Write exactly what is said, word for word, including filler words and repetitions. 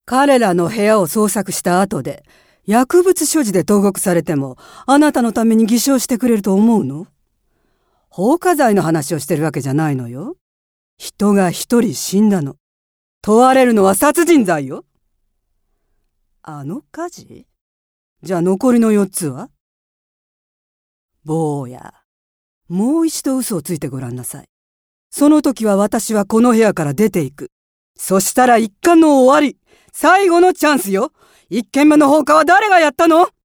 彼らの部屋を捜索した後で、薬物所持で投獄されても、あなたのために偽証してくれると思うの？放火罪の話をしてるわけじゃないのよ。人が一人死んだの。問われるのは殺人罪よ。あの火事？じゃあ残りの四つは？坊や、もう一度嘘をついてごらんなさい。その時は私はこの部屋から出ていく。そしたら一巻の終わり。最後のチャンスよ。一件目の放火は誰がやったの？